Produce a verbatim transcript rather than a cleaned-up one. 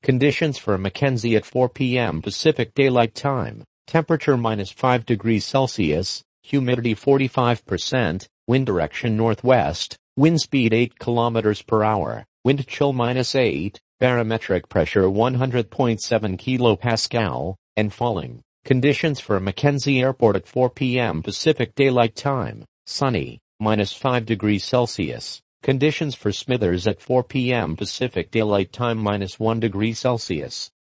Conditions for Mackenzie at four p m Pacific Daylight Time. Temperature minus five degrees Celsius, humidity forty-five percent, wind direction northwest, wind speed eight kilometers per hour, wind chill minus eight, barometric pressure one hundred point seven kilopascal, and falling. Conditions for Mackenzie Airport at four p m Pacific Daylight Time. Sunny, minus five degrees Celsius. Conditions for Smithers at four p m Pacific Daylight Time minus one degree Celsius.